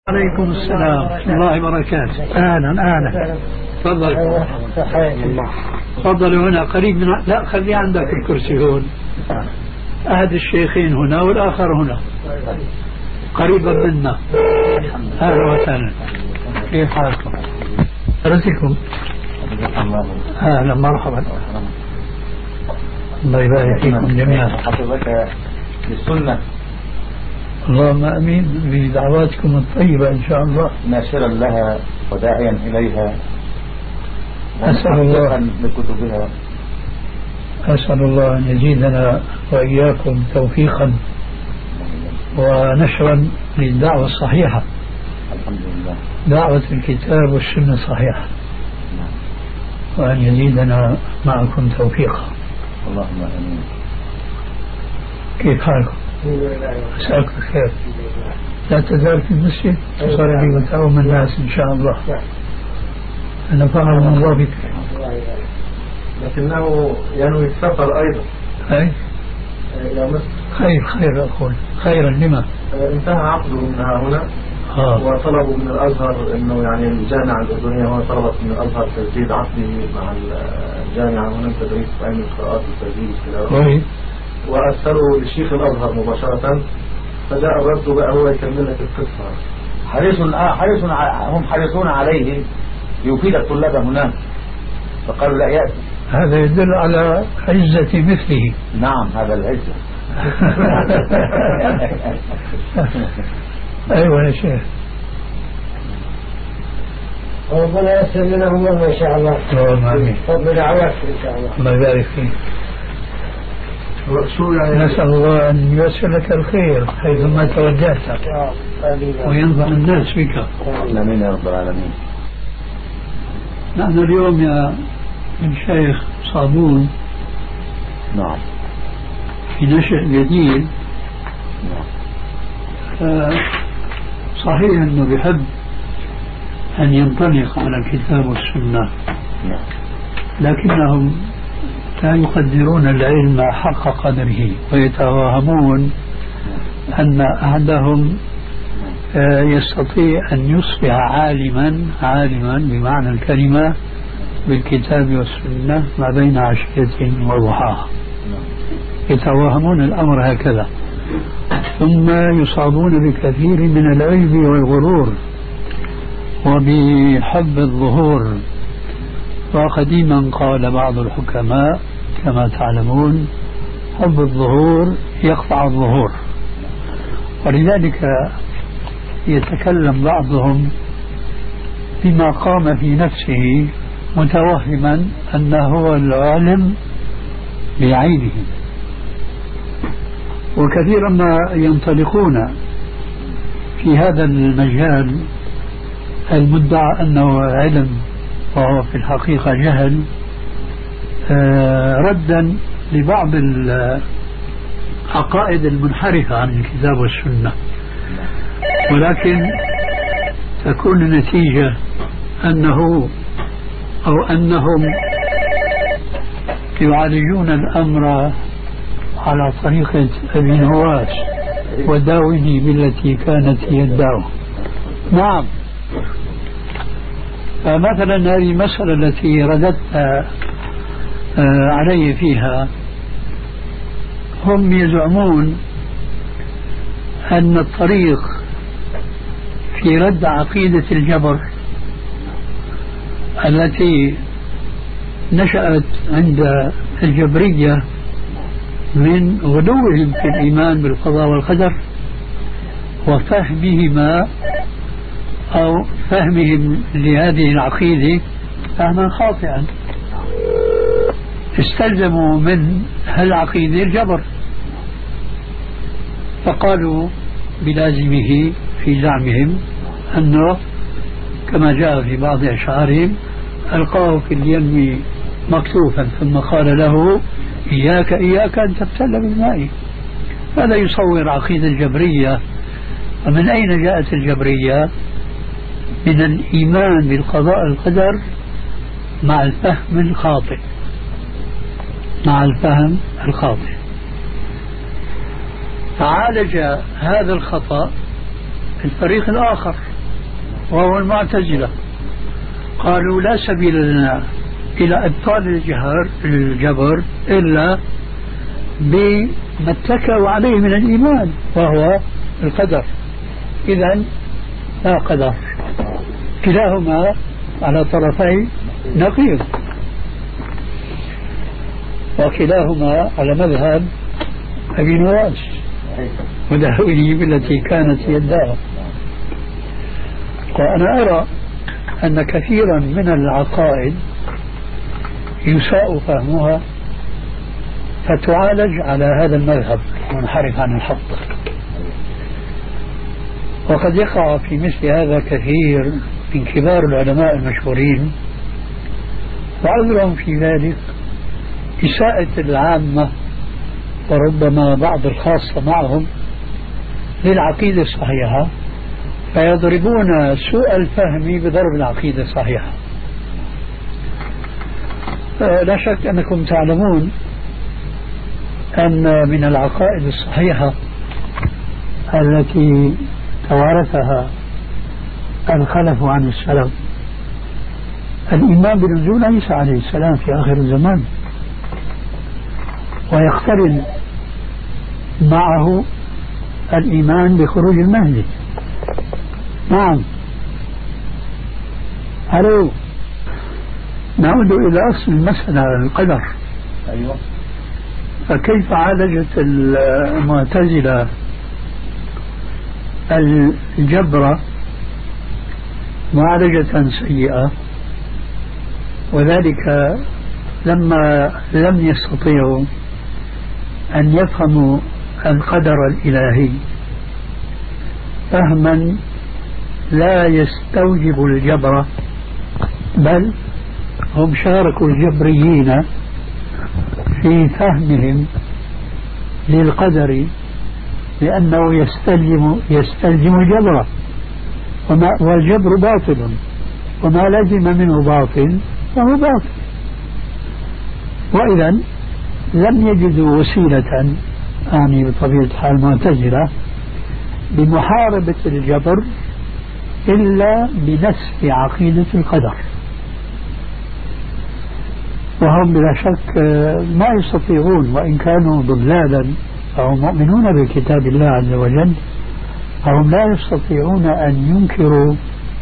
عليكم السلام ورحمة الله وبركاته. أهلا. تفضل. تفضل هنا قريب من لا خلي عندك الكرسي هون. أحد الشيخين هنا والآخر هنا قريبا منا. أهلا وسهلا. كيف حالكم؟ رزقكم. أهلا مرحبا. الله يبارك فيكم جميعا. حفظك للسنة. اللهم امين بدعواتكم الطيبه ان شاء الله. ناشرا لها وداعيا اليها. اسال الله لكتبها. اسال الله ان يزيدنا واياكم توفيقا ونشرا للدعوه الصحيحه. الحمد لله. دعوه الكتاب والسنه الصحيحه. وان يزيدنا معكم توفيقا. اللهم امين. كيف حالكم؟ مساك الخير. لا تزال في المسجد تصلي وتعوم الناس ان شاء الله. انا فاهم الله بك. لكنه ينوي السفر ايضا. اي الى مصر. خير اقول خيرا لما؟ انتهى عقده من هنا. وطلبوا من الازهر انه يعني الجامعه الاردنيه هو طلبت من الازهر تجديد عقده مع الجامعه هنا تدريس علم القراءات والتسجيل والتلاوه. وارسلوا لشيخ الازهر مباشره فجاء الرد بقى هو يكمل لك القصه. هم حريصون عليه ليفيد الطلاب هناك فقالوا لا ياتي. هذا يدل على عزة مثله. نعم هذا العزة. ايوه يا شيخ. ربنا يسر لنا امورنا ان شاء الله. اللهم امين. فضل دعواتك ان شاء الله. الله يبارك فيك. نسأل الله أن ييسر لك الخير حيثما توجهت وينفع الناس بك. آمين يا رب العالمين. نحن اليوم يا الشيخ صابون نعم في نشأ جديد. صحيح أنه بحب أن ينطلق على الكتاب والسنة لكنهم لا يقدرون العلم حق قدره ويتوهمون أن أحدهم يستطيع أن يصبح عالما بمعنى الكلمة بالكتاب والسنة ما بين عشية وضحاها. يتوهمون الأمر هكذا ثم يصابون بكثير من العجب والغرور وبحب الظهور. وقديما قال بعض الحكماء كما تعلمون حب الظهور يقطع الظهور. ولذلك يتكلم بعضهم بما قام في نفسه متوهما أنه هو العالم بعينه. وكثيرا ما ينطلقون في هذا المجال المدعى أنه علم وهو في الحقيقة جهل ردا لبعض العقائد المنحرفة عن الكتاب والسنة. ولكن تكون النتيجة أنهم يعالجون الأمر على طريقة ابن نواس وداوني بالتي كانت يدعو. نعم. فمثلا هذه المسألة التي رددت علي فيها هم يزعمون أن الطريق في رد عقيدة الجبر التي نشأت عند الجبرية من غلوهم في الإيمان بالقضاء والقدر وفهمهما أو فهمهم لهذه العقيدة فهما خاطئا استلزموا من هالعقيدة الجبر فقالوا بلازمه في زعمهم أنه كما جاء في بعض أشعارهم ألقاه في اليم مكتوفا ثم قال له إياك أن تبتل بالماء. هذا يصور عقيدة الجبرية. ومن أين جاءت الجبرية؟ من الإيمان بالقضاء والقدر مع الفهم الخاطئ. فعالج هذا الخطأ الفريق الآخر وهو المعتزلة، قالوا لا سبيل لنا إلى إبطال الجبر إلا بما اتكأوا عليه من الإيمان وهو القدر. إذن لا قدر، كلاهما على طرفي نقيض، وكلاهما على مذهب أبي نواس وداويه التي كانت يدها. وأنا أرى أن كثيرا من العقائد يساء فهمها فتعالج على هذا المذهب منحرف عن الحق، وقد يقع في مثل هذا كثير من كبار العلماء المشهورين، وعذرهم في ذلك إساءة العامة وربما بعض الخاصة معهم للعقيدة الصحيحة، فيضربون سوء الفهم بضرب العقيدة الصحيحة. لا شك أنكم تعلمون أن من العقائد الصحيحة التي توارثها الخلف عن السلف الإيمان بنزول عيسى عليه السلام في آخر الزمان، ويقترن معه الإيمان بخروج المهدي. نعم. ألو، نعود إلى أصل المسألة القدر. أيوة. فكيف عالجت المعتزلة الجبر معالجة سيئة؟ وذلك لما لم يستطيعوا أن يفهموا القدر الإلهي فهما لا يستوجب الجبر، بل هم شاركوا الجبريين في فهمهم للقدر لأنه يستلزم الجبر، والجبر باطل، وما لزم منه باطل فهو باطل. وإذا لم يجدوا وسيلة، يعني بطبيعة الحال معتزلة، بمحاربة الجبر إلا بنسف عقيدة القدر، وهم بلا شك ما يستطيعون، وإن كانوا ضلالا فهم مؤمنون بكتاب الله عز وجل، فهم لا يستطيعون أن ينكروا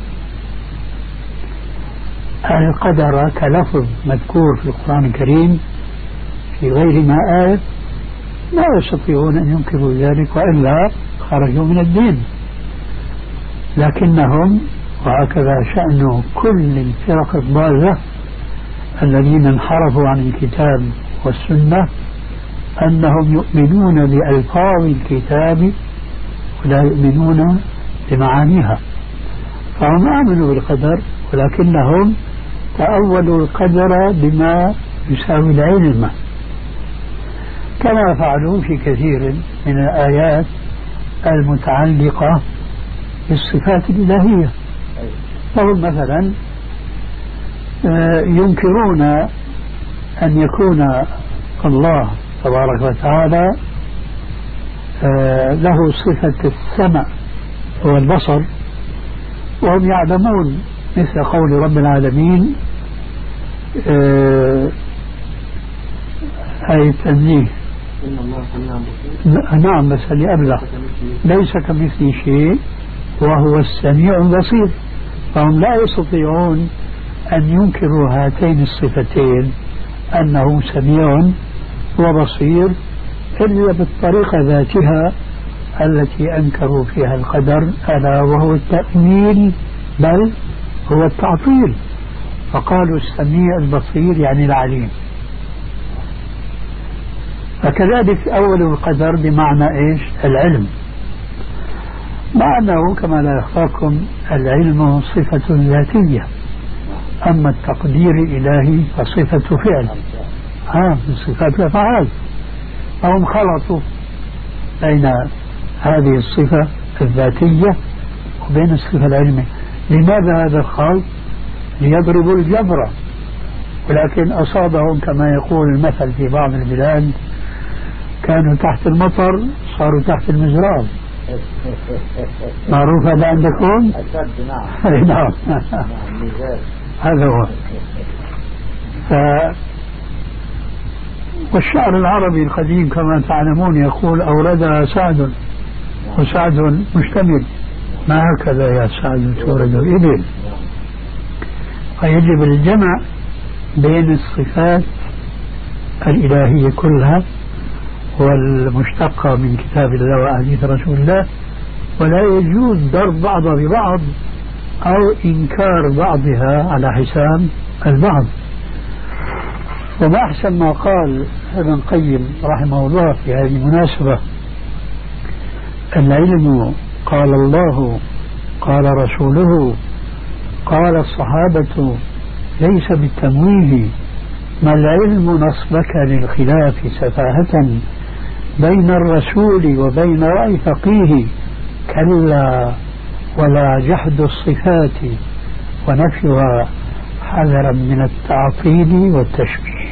القدر كلفظ مذكور في القرآن الكريم في غير ما آية، لا يستطيعون أن ينكروا ذلك، وإلا خرجوا من الدين. لكنهم، وهكذا شأن كل الفرق الضالة الذين انحرفوا عن الكتاب والسنة، أنهم يؤمنون بألفاظ الكتاب ولا يؤمنون بمعانيها. فهم آمنوا بالقدر ولكنهم تأولوا القدر بما يساوي العلم، كما فعلوا في كثير من الآيات المتعلقة بالصفات الإلهية. فهم مثلا ينكرون أن يكون الله تبارك وتعالى له صفة السمع والبصر، وهم يعلمون مثل قول رب العالمين أي التنزيه، نعم بس اللي أبلغ، ليس كمثله شيء وهو السميع البصير. فهم لا يستطيعون أن ينكروا هاتين الصفتين، أنه سميع وبصير، إلا بالطريقة ذاتها التي أنكروا فيها القدر، ألا وهو التأويل، بل هو التعطيل. فقالوا السميع البصير يعني العليم. فكذلك أول القدر بمعنى إيش؟ العلم، مع أنه كما لا يخفاكم العلم صفة ذاتية، أما التقدير الإلهي فصفة فعل، من صفات الأفعال. فهم خلطوا بين هذه الصفة الذاتية وبين الصفة العلمية. لماذا هذا الخلط؟ ليضربوا الجبر، ولكن أصابهم كما يقول المثل في بعض البلاد، كانوا تحت المطر صاروا تحت المزراب. معروف هذا عندكم؟ السد نعم. نعم. هذا هو. والشعر العربي القديم كما تعلمون يقول أوردها سعد، وسعد مشتمل، ما هكذا يا سعد تورد الإبل. فيجب الجمع بين الصفات الإلهية كلها والمشتقة من كتاب الله وأحاديث رسول الله، ولا يجوز ضرب بعضها ببعض أو إنكار بعضها على حساب البعض. وما أحسن ما قال ابن القيم رحمه الله في هذه المناسبة: العلم قال الله قال رسوله قال الصحابة ليس بالتمويه، ما العلم نصبك للخلاف سفاهة بين الرسول وبين رأي فقيه، كلا ولا جحد الصفات ونفيها حذرا من التعطيل والتشبيه.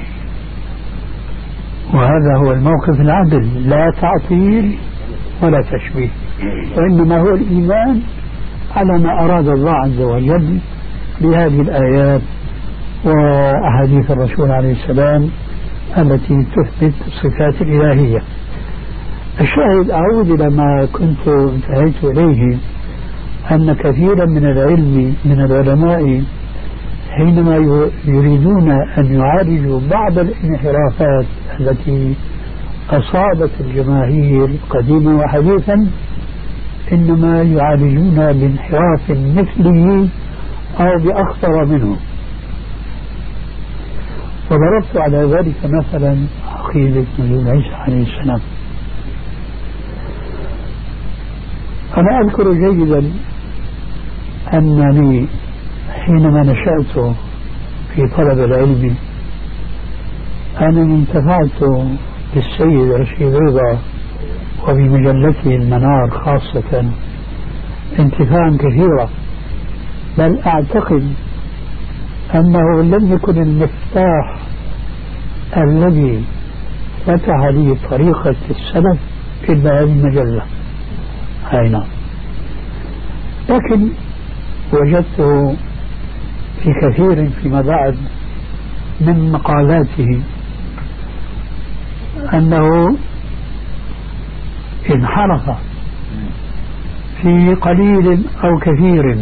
وهذا هو الموقف العدل، لا تعطيل ولا تشبيه، وإنما هو الإيمان على ما أراد الله عز وجل بهذه الآيات وأحاديث الرسول عليه السلام التي تثبت الصفات الإلهية. الشاهد، أعود إلى ما كنت انتهيت إليه، أن كثيرا من العلماء حينما يريدون أن يعالجوا بعض الانحرافات التي أصابت الجماهير قديما وحديثا، إنما يعالجون بانحراف مثله أو بأخطر منه. وضربت على ذلك مثلا عقيدة نزول عيسى عليه السلام. أنا أذكر جيدا أنني حينما نشأت في طلب العلم أنني انتفعت بالسيد رشيد رضا وبمجلته المنار خاصة انتفاعا كثيرا، بل أعتقد أنه لم يكن المفتاح الذي فتح لي طريقة السلف إلا هذه المجلة. نعم. لكن وجدته في كثير فيما بعد من مقالاته أنه انحرف في قليل أو كثير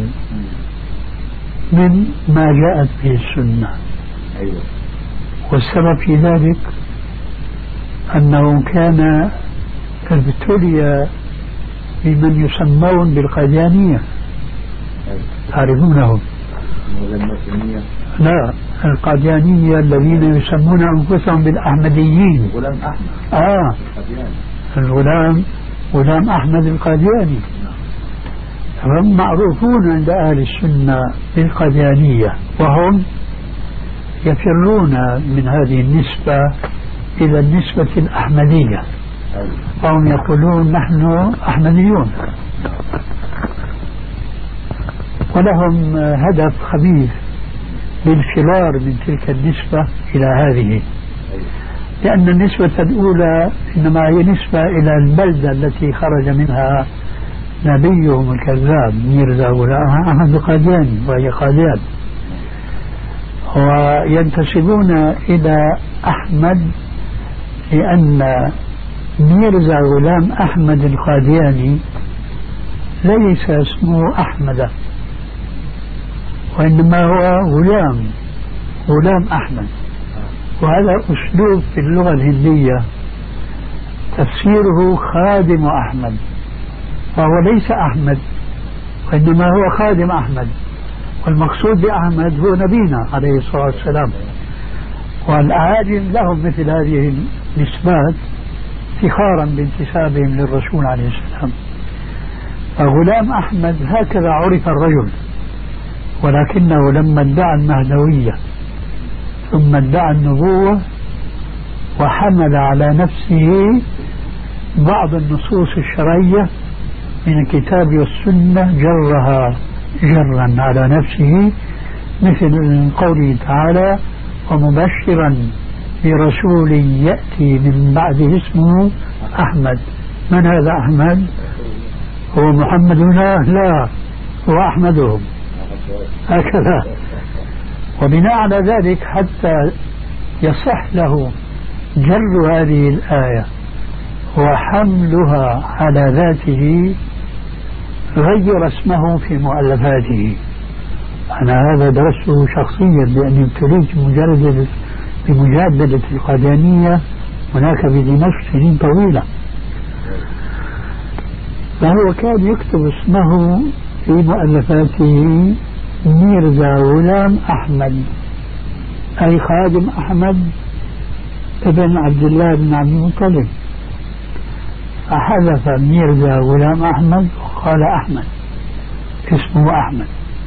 من ما جاءت به السنة. والسبب في ذلك أنه كان ابتلي بمن يسمون بالقاديانية، تعرفونهم؟ لا، القاديانية الذين يسمون أنفسهم بالأحمديين. غلام أحمد. غلام أحمد القادياني. هم معروفون عند أهل السنة بالقاديانية، وهم يفرون من هذه النسبة إلى النسبة الأحمدية، وهم يقولون نحن أحمديون، ولهم هدف خبيث بالفرار من تلك النسبة إلى هذه، لأن النسبة الأولى إنما هي نسبة إلى البلدة التي خرج منها نبيهم الكذاب ميرزا غلام أحمد القادياني، وهي قاديان، وينتسبون إلى أحمد لأن ميرزا غلام أحمد القادياني ليس اسمه أحمد، وإنما هو غلام أحمد. وهذا أسلوب في اللغة الهندية تفسيره خادم أحمد، فهو ليس أحمد وإنما هو خادم أحمد، والمقصود بأحمد هو نبينا عليه الصلاة والسلام. والأعاجم لهم مثل هذه النسبات افتخارا بانتسابهم للرسول عليه السلام. فغلام أحمد هكذا عرف الرجل، ولكنه لما ادعى المهدوية ثم ادعى النبوة وحمل على نفسه بعض النصوص الشرعية من الكتاب والسنة جرها جرا على نفسه، مثل قوله تعالى: ومبشرا برسول يأتي من بعده اسمه أحمد. من هذا أحمد؟ هو محمدنا؟ لا، هو أحمدهم، هكذا. وبناء على ذلك حتى يصح له جر هذه الآية وحملها على ذاته غير اسمه في مؤلفاته. أنا هذا درسته شخصيا لأني ابتليت بمجادلة القادانية هناك بدمشق سنين طويلة. فهو كان يكتب اسمه في مؤلفاته ميرزا غلام أحمد، أي خادم أحمد ابن عبد الله بن عبد المطلب، فحذف ميرزا غلام أحمد وقال أحمد، اسمه أحمد،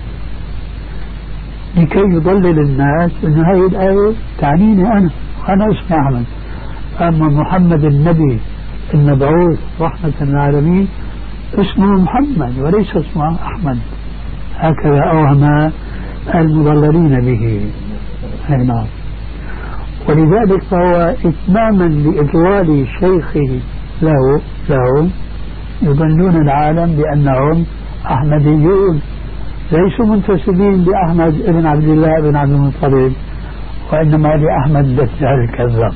لكي يضلل الناس أن هذه الآية تعنيني أنا وأنا اسمي أحمد. أما محمد النبي المبعوث رحمة للعالمين اسمه محمد وليس اسمه أحمد، هكذا أوهم المضللين به. نعم. ولذلك فهو إتماما لإضلال شيخه له يضلون العالم بأنهم أحمديون ليسوا منتسبين لأحمد ابن عبد الله بن عبد المطلب، وإنما لأحمد الدجال الكذاب.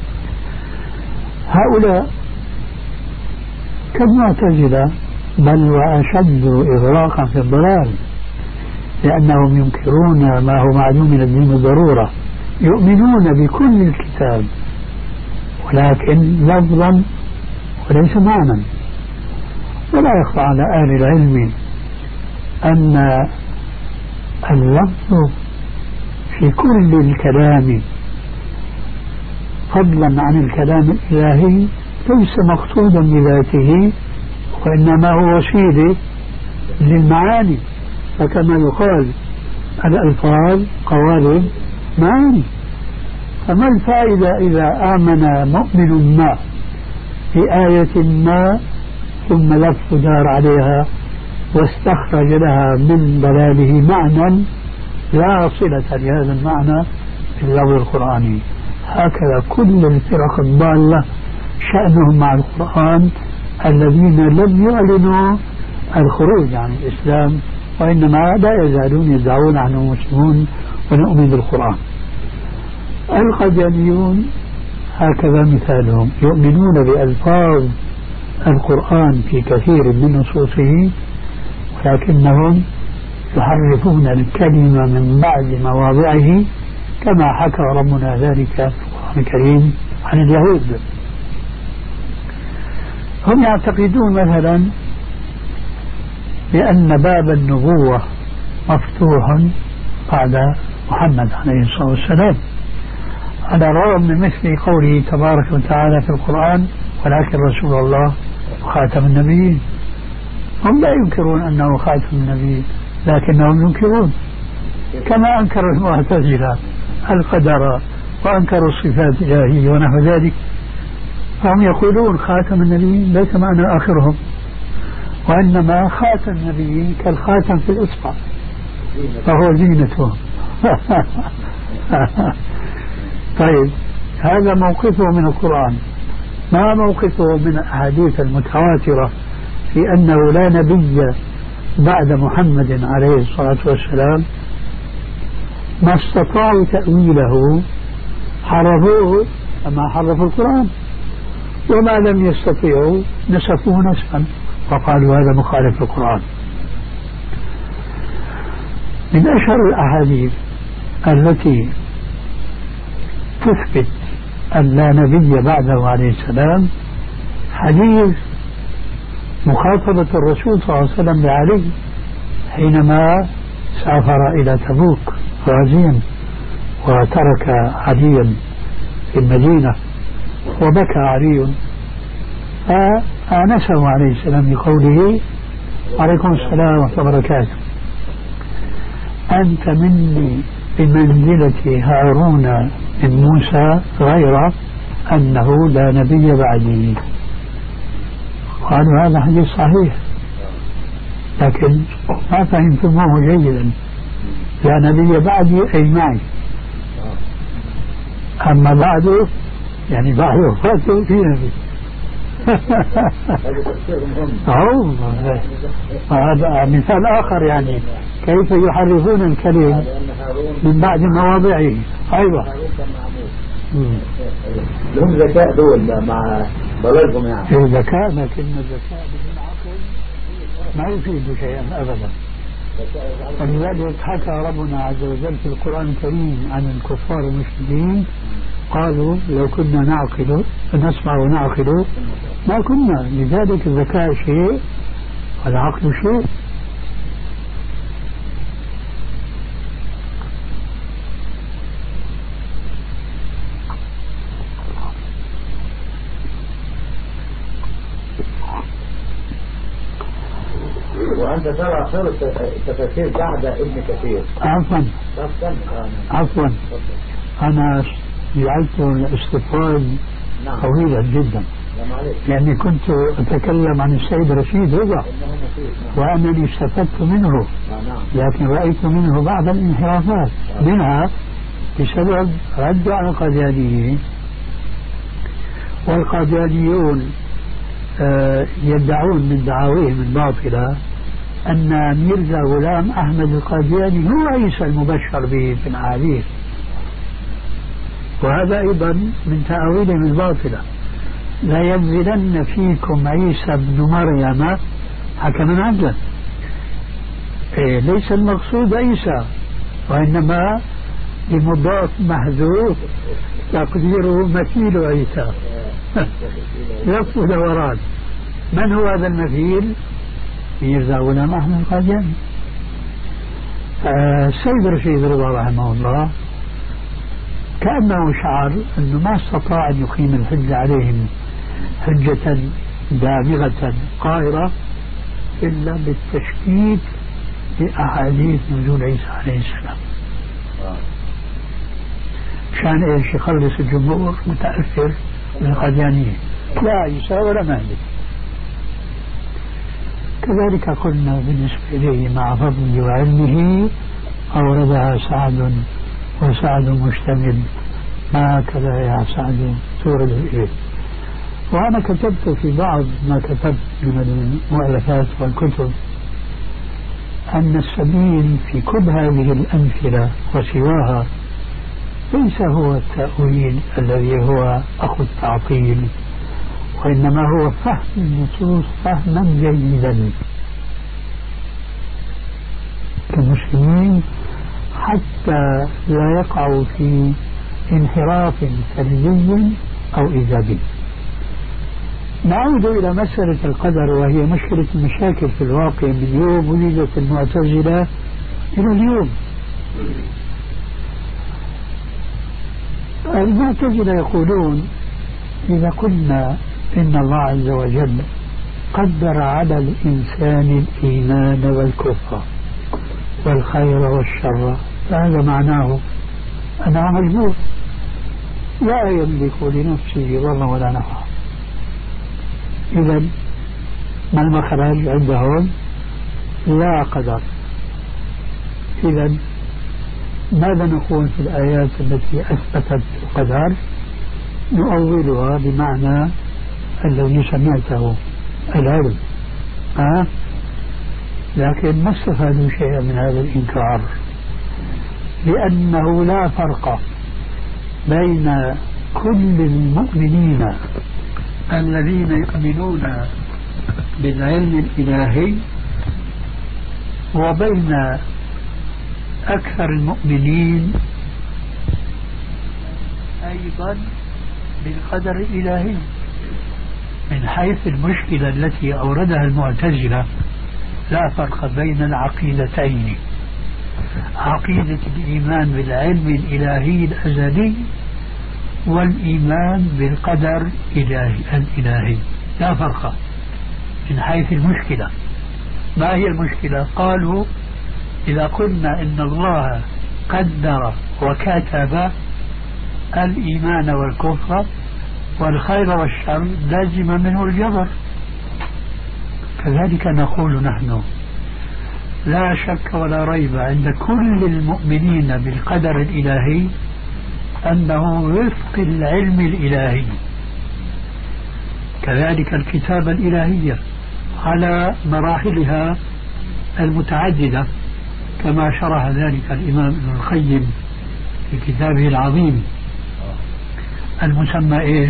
هؤلاء كالمعتزلة بل وأشد إغراقا في الضلال، لأنهم ينكرون ما هو معلوم من الدين بالضرورة، يؤمنون بكل الكتاب ولكن لفظا وليس معنى. ولا يخفى على أهل العلم أن اللفظ في كل الكلام فضلا عن الكلام الإلهي ليس مقصودا بذاته، وإنما هو وسيلة للمعاني. فكما يقال الألفاظ قوالب معاني. فما الفائدة إذا آمن مؤمن ما بآية ما ثم لف دار عليها واستخرج لها من ضلاله معنى لا صلة لهذا المعنى في اللفظ القرآني؟ هكذا كل الفرق الضالة شأنهم مع القرآن الذين لم يعلنوا الخروج عن الإسلام، وإنما لا يزالون يدعون أنهم مسلمون ونؤمن بالقرآن. القادانيون هكذا مثالهم، يؤمنون بألفاظ القرآن في كثير من نصوصه، ولكنهم يحرفون الكلمة من بعد مواضعه كما حكى ربنا ذلك في القرآن الكريم عن اليهود. هم يعتقدون مثلا بأن باب النبوة مفتوح بعد محمد عليه الصلاة والسلام، على الرغم من مثل قوله تبارك وتعالى في القرآن ولكن رسول الله خاتم النبيين. هم لا ينكرون أنه خاتم النبيين، لكنهم ينكرون كما أنكر المعتزلة القدر وأنكروا الصفات الإلهية ونحو ذلك. فهم يقولون خاتم النبيين ليس معنى آخرهم، وإنما خاتم النبيين كالخاتم في الإصبع فهو زينتهم. طيب هذا موقفه من القرآن. ما موقفه من الأحاديث المتواترة في أنه لا نبي بعد محمد عليه الصلاة والسلام؟ ما استطاعوا تأويله حرفوه كما حرفوا القرآن، وما لم يستطيعوا نسفوه نسفا وقالوا هذا مخالف القرآن. من أشهر الأحاديث التي تثبت أن لا نبي بعده عليه السلام حديث مخاطبة الرسول صلى الله عليه وسلم لعلي حينما سافر إلى تبوك غازيا وترك عليا في المدينة، وبكى علي فآنسه عليه السلام بقوله عليكم السلام ورحمة الله وبركاته، أنت مني بمنزلة هارون من موسى غير أنه لا نبي بعدي. قالوا هذا حديث صحيح، لكن ما فهمتموه جيدا. لا نبي بعدي أي معي، أما بعده يعني بعد وفاته في نبي. هذا مثال آخر يعني كيف يحرفون الكلم من بعد مواضعه. أيوة لهم ذكاء دول مع ضلالهم يعني. في ذكاء، لكن الذكاء بدون عقل ما يفيد شيئا أبدا. ولذلك حكى ربنا عز وجل في القرآن الكريم عن الكفار المشركين قالوا لو كنا نعقل نسمع ونعقل ما كنا. لذلك الذكاء شيء والعقل شيء. وأنت ترى خير التفاسير بعد ابن كثير. عفوا أنا جعلت الاستفاد طويلا جدا لأني كنت أتكلم عن السيد رشيد رضا وأنني استفدت منه، لكن رأيت منه بعض الانحرافات منها بسبب رد على القاديانيين. والقاديانيون يدعون من دعاويهم الباطلة أن ميرزا غلام أحمد القادياني هو عيسى المبشر به في الأحاديث، وهذا أيضا من تأويلهم الباطلة. لا ينزلن فيكم عيسى بن مريم حكما عدلا. ليس المقصود عيسى، وإنما لمضاف محذوف تقديره مثيل عيسى لف دوران. من هو هذا المثيل؟ ميرزا غلام أحمد القادياني. السيد رشيد رضا رحمه الله كأنه شعر أنه ما استطاع أن يقيم الحجة عليهم حجة دامغة قاهرة إلا بالتشكيك بأحاديث نزول عيسى عليه السلام. شان إيش؟ يخلص الجمهور متأثر من القاديانية، لا عيسى ولا مهدي. كذلك قلنا بالنسبة إليه مع فضله وعلمه أوردها سعد وسعد مشتمل ما كذا يا سعد تورد إليه. وأنا كتبت في بعض ما كتبت من المؤلفات والكتب أن السبيل في كل هذه الأمثلة وسواها ليس هو التأويل الذي هو أخو التعطيل، وإنما هو فهم النصوص فهما جيدا كمسلمين حتى لا يقعوا في انحراف سلبي أو إيجابي. نعود إلى مسألة القدر، وهي مشكلة المشاكل في الواقع من يوم ولدت المعتزلة إلى اليوم. المعتزلة يقولون إذا قلنا إن الله عز وجل قدر على الإنسان الإيمان والكفر والخير والشر، فهذا معناه أنه مجبور لا يملك لنفسه ضرا ولا نفعا. إذا ما المخرج عندهم؟ لا قدر. إذا ماذا نقول في الآيات التي أثبتت القدر؟ نؤولها بمعنى الذي سمعته العلم، لكن ما استفادوا شيئا من هذا الإنكار، لأنه لا فرق بين كل المؤمنين الذين يؤمنون بالعلم الإلهي وبين أكثر المؤمنين أيضا بالقدر الإلهي. من حيث المشكلة التي أوردها المعتزلة لا فرق بين العقيدتين، عقيدة الإيمان بالعلم الإلهي الأزلي والإيمان بالقدر الإلهي، لا فرق من حيث المشكلة. ما هي المشكلة؟ قالوا إذا قلنا إن الله قدر وكتب الإيمان والكفر والخير والشر لازم منه الجبر. كذلك نقول نحن لا شك ولا ريب عند كل المؤمنين بالقدر الإلهي أنه وفق العلم الإلهي. كذلك الكتابة الإلهية على مراحلها المتعددة كما شرح ذلك الإمام ابن القيم في كتابه العظيم المسمى إيش؟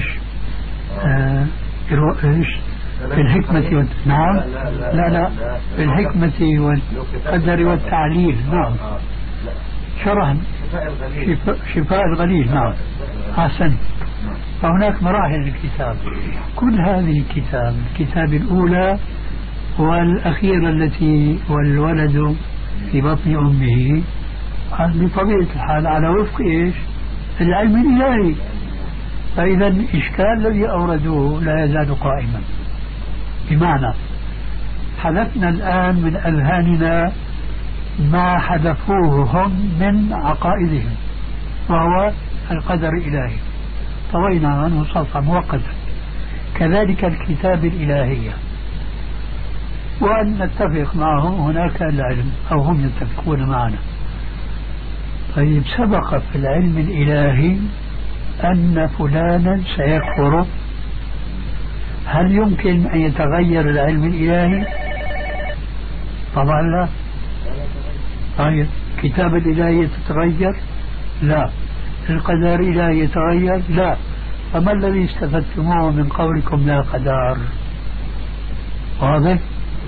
إيش؟ في الحكمة نعم لا في الحكمة والقدر والتعليل. نعم شرح شفاء الغليل. نعم أحسن. فهناك مراحل الكتاب. كل هذه الكتاب الأولى والأخيرة التي والولد في بطن أمه بطبيعة الحال على وفق إيش؟ العلم الإلهي. فإذا الإشكال الذي أوردوه لا يزال قائما، بمعنى حذفنا الآن من أذهاننا ما حذفوه هم من عقائدهم وهو القدر الإلهي، طوينا عنه صفحة مؤقتا. كذلك الكتاب الإلهية، وأن نتفق معهم هناك العلم أو هم يتفقون معنا. طيب سبق في العلم الإلهي أن فلانا سيكفر، هل يمكن أن يتغير العلم الإلهي؟ طبعا لا. طيب الكتاب الإلهي تتغير؟ لا. القدر الإلهي يتغير؟ لا. فما الذي استفدتموه من قولكم لا قدر؟ واضح؟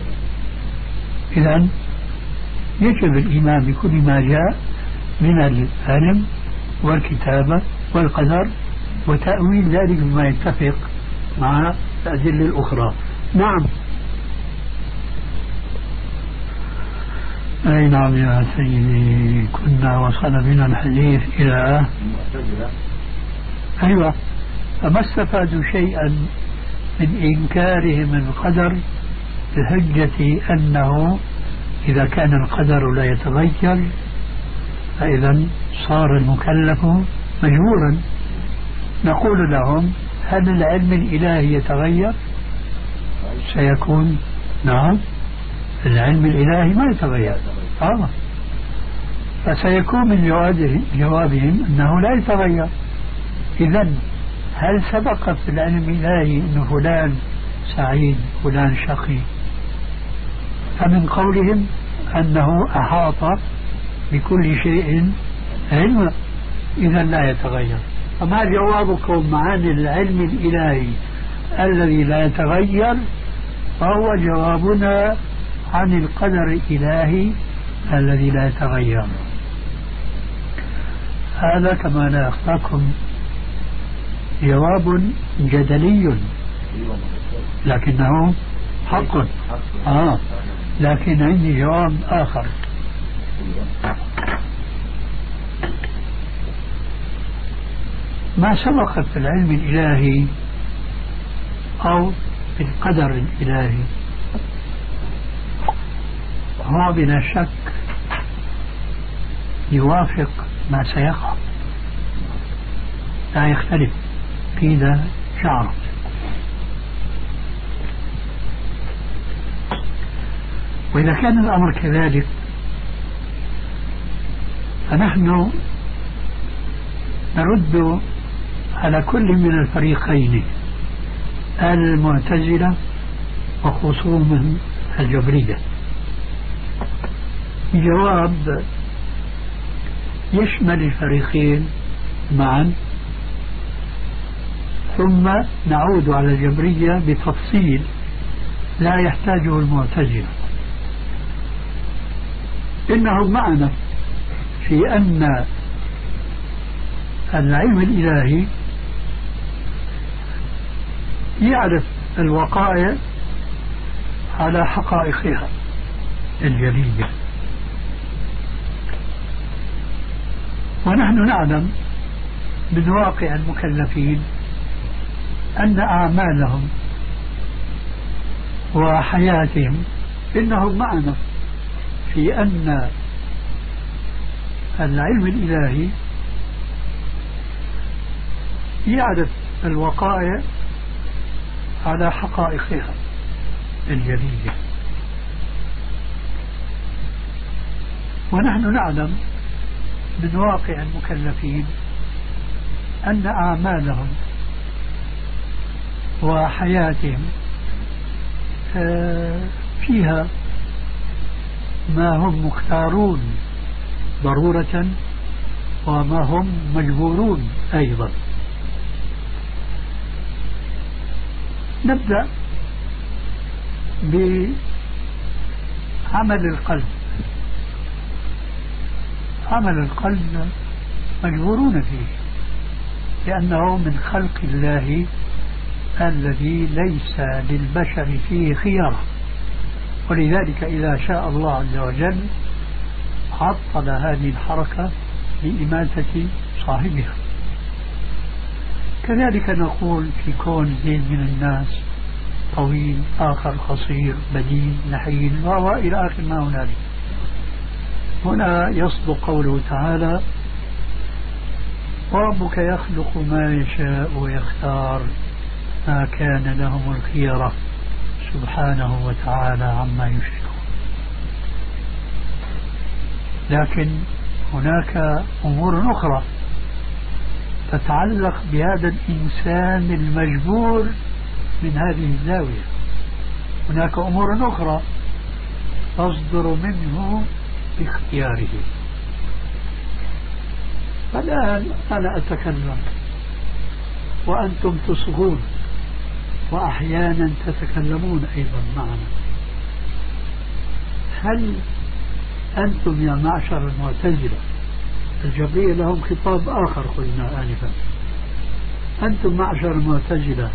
إذن يجب الإيمان بكل ما جاء من العلم والكتابة والقدر وتأويل ذلك بما يتفق مع الأدلة الأخرى. نعم. أي نعم يا سيدي، كنا وصل بنا الحديث إلى أيوة. فما استفادوا شيئا من إنكارهم القدر بحجة أنه إذا كان القدر لا يتغير فإذا صار المكلف مجبورا. نقول لهم هل العلم الإلهي يتغير؟ سيكون نعم، العلم الإلهي ما يتغير. فسيكون من جوابهم أنه لا يتغير. إذن هل سبق في العلم الإلهي أن فلان سعيد فلان شقي؟ فمن قولهم أنه أحاط بكل شيء علما، إذا لا يتغير. فما جوابكم عن العلم الإلهي الذي لا يتغير؟ فهو جوابنا عن القدر الإلهي الذي لا يتغير. هذا كما لا أخفاكم جواب جدلي لكنه حق. لكن عندي جواب آخر. ما سبق في العلم الإلهي أو في القدر الإلهي هو بلا شك يوافق ما سيقع، لا يختلف فينا شعر. وإذا كان الأمر كذلك فنحن نرد على كل من الفريقين، المعتزلة وخصومهم الجبرية، جواب يشمل الفريقين معا، ثم نعود على الجبرية بتفصيل لا يحتاجه المعتزلة. إنهم معنا في أن العلم الإلهي يعرف الوقائع على حقائقها الجلية، ونحن نعلم من واقع المكلفين أن أعمالهم وحياتهم إنهم معنا في أن العلم الإلهي يعرف الوقائع على حقائقها الجلية، ونحن نعلم من واقع المكلفين أن أعمالهم وحياتهم فيها ما هم مختارون ضرورة وما هم مجبورون أيضا. نبدأ بعمل القلب. عمل القلب مجبورون فيه لأنه من خلق الله الذي ليس للبشر فيه خيار، ولذلك إذا شاء الله عز وجل عطل هذه الحركة لإماتة صاحبها. كذلك نقول في كون زين من الناس طويل، آخر قصير، بدين، نحيل، وإلى آخر ما هنالك. هنا يصدق قوله تعالى: وربك يخلق ما يشاء ويختار ما كان لهم الخيرة سبحانه وتعالى عما يشركون. لكن هناك أمور أخرى تتعلق بهذا الإنسان المجبور من هذه الزاوية. هناك أمور أخرى تصدر منه باختياره. فالآن أنا أتكلم وأنتم تصغون وأحيانا تتكلمون أيضا معنا. هل أنتم يا معشر المعتزلة، الجبرية لهم خطاب آخر قلنا آنفا، أنتم معشر المعتزلة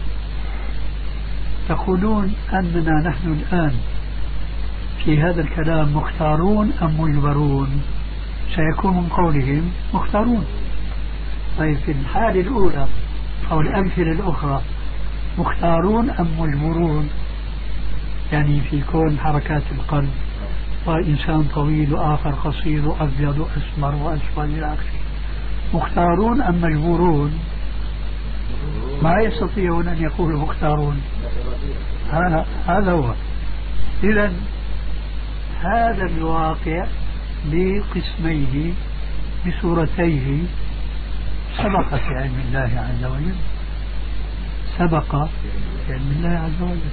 تقولون أننا نحن الآن في هذا الكلام مختارون أم مجبرون؟ سيكون من قولهم مختارون. طيب في الحالة الأولى أو الأمثلة الأخرى مختارون أم مجبرون؟ يعني في كون حركات القلب وإنسان طويل وآخر قصير وأبيض وأسمر وأسود إلى آخره، مختارون أم مجبورون؟ ما يستطيعون أن يقولوا مختارون. هذا هو. إذن هذا الواقع بقسميه بصورتيه سبق في علم الله عز وجل، سبق في علم الله عز وجل.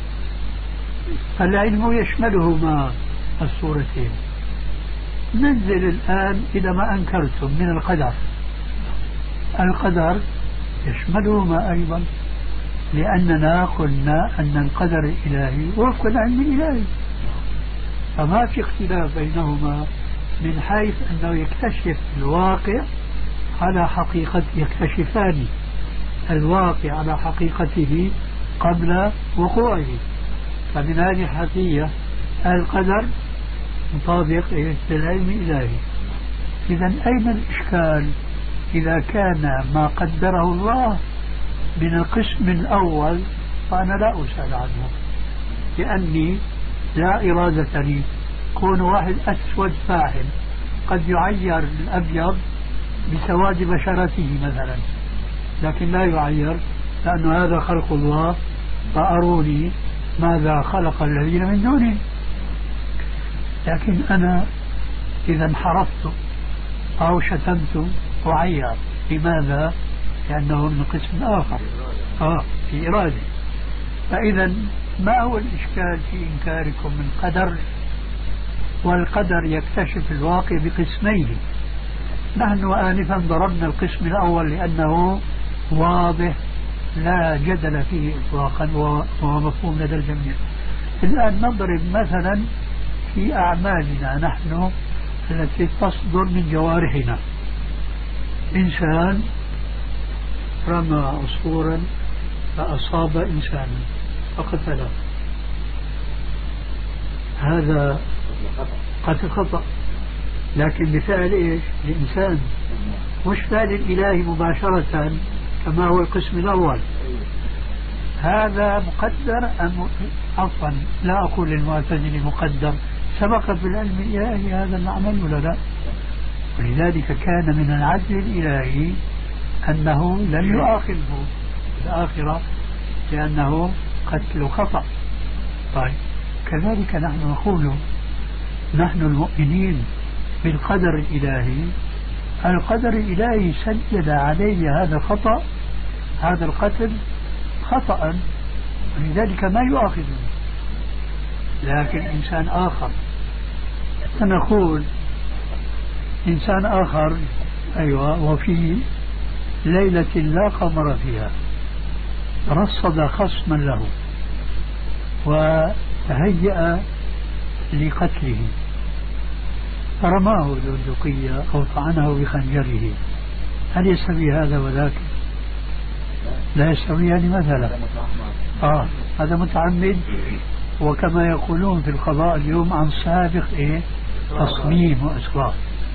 فالعلم يشملهما الصورتين. ننزل الآن إلى ما أنكرتم من القدر. القدر يشملهما أيضا، لأننا قلنا أن القدر الإلهي وفق العلم الإلهي، فما في اختلاف بينهما من حيث أنه يكتشف الواقع على حقيقة، يكتشفان الواقع على حقيقته قبل وقوعه. فمن هذه الحقيقة القدر مطابق للعلم الإلهي. إذن أين الإشكال إذا كان ما قدره الله من القسم الأول؟ فأنا لا أسأل عنه، لأني لا إرادة لي. كون واحد أسود فاحم قد يعير الأبيض بسواد بشرته مثلا، لكن لا يعير، لأن هذا خلق الله، فأروني ماذا خلق الذين من دونه. لكن أنا إذا انحرفت أو شتمت أعير. لماذا؟ لأنه من قسم آخر في إرادة. فإذا ما هو الإشكال في إنكاركم من قدر؟ والقدر يكتشف الواقع بقسمين. نحن آنفا ضربنا القسم الأول لأنه واضح لا جدل فيه إطلاقا وهو مفهوم لدى الجميع. الآن نضرب مثلا في أعمالنا نحن التي تصدر من جوارحنا. إنسان رمى عصفورا فأصاب إنسانا فقتله، هذا قتل خطأ، لكن بفعل إيش؟ الإنسان، مش فعل الإله مباشرة كما هو القسم الأول. هذا مقدر أم عفوا لا أقول للمعتزلة مقدر، سبق في العلم الإلهي هذا العمل ولا لا؟ ولذلك كان من العدل الإلهي أنه لن يؤاخذه في الآخرة لأنه قتل خطأ. طيب كذلك نحن نقول نحن المؤمنين بالقدر الإلهي، القدر الإلهي سجل عليه هذا الخطأ، هذا القتل خطأ ولذلك ما يؤاخذه. لكن إنسان آخر سنقول إنسان آخر أيوة وفي ليلة لا قمر فيها رصد خصما له وتهيأ لقتله فرماه بالبندقية أو طعنه بخنجره، هل يستوي هذا وذاك؟ لا يستويان مثلا. هذا متعمد، وكما يقولون في القضاء اليوم عن سابق تصميم وإسراف.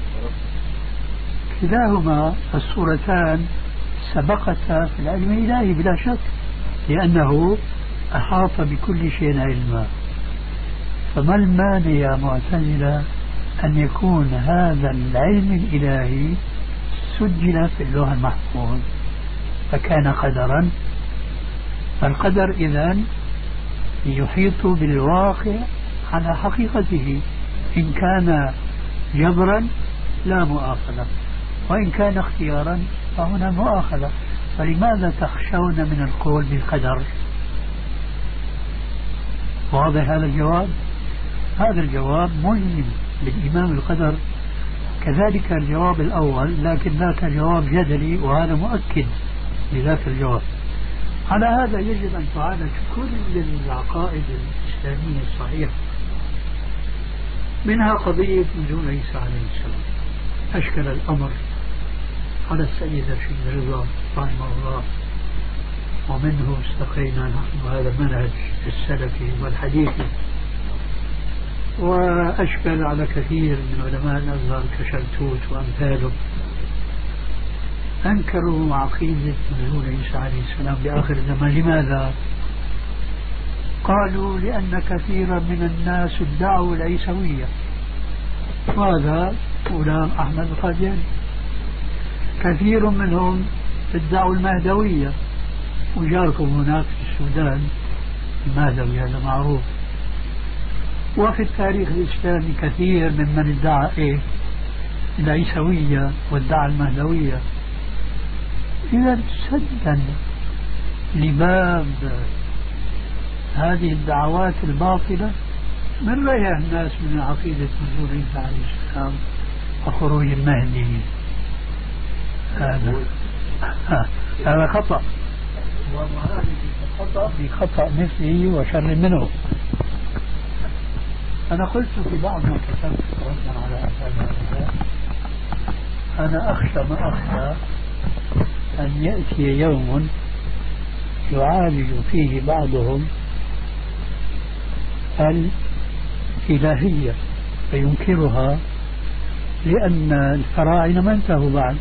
كلاهما الصورتان سبقتا في العلم الإلهي بلا شك، لأنه أحاط بكل شيء علما. فما المانع يا معتزلة أن يكون هذا العلم الإلهي سجل في اللوح المحفوظ فكان قدرا؟ فالقدر إذن يحيط بالواقع على حقيقته، إن كان جبرا لا مؤاخذة، وإن كان اختيارا فهنا مؤاخذة. فلماذا تخشون من القول بالقدر؟ واضح هذا الجواب؟ هذا الجواب ملزم بالإيمان بالقدر، كذلك الجواب الأول، لكن ذاك جواب جدلي وهذا مؤكد لذاك الجواب. على هذا يجب أن تعالج كل العقائد الإسلامية الصحيحة، منها قضية نزول عيسى عليه السلام. أشكل الأمر على السيد رشيد رضا رحمه الله، ومنه استقينا نحن هذا المنهج السلفي والحديثي، وأشكل على كثير من علماء الأزهر كشلتوت وأمثاله، أنكروا عقيدة نزول عيسى عليه السلام لآخر الزمان. لماذا؟ قالوا لأن كثيرا من الناس ادعوا العيسوية، وهذا غلام أحمد القادياني. كثير منهم ادعوا المهدوية، وجاركم هناك في السودان المهدوي هذا معروف. وفي التاريخ الإسلامي كثير ممن ادعى العيسوية وادعى المهدوية. إذا سدا لباب هذه الدعوات الباطلة من رأي الناس من عقيدة نزول عيسى عليه السلام وخروج المهدي. هذا خطأ، خطأ مثلي وشر منه. أنا قلت في بعض ما كتبت ردا على هذا، أنا أخشى ما أخشى أن يأتي يوم يعالج فيه بعضهم الإلهية فينكرها، لأن الفراعنة ما انتهوا بعد،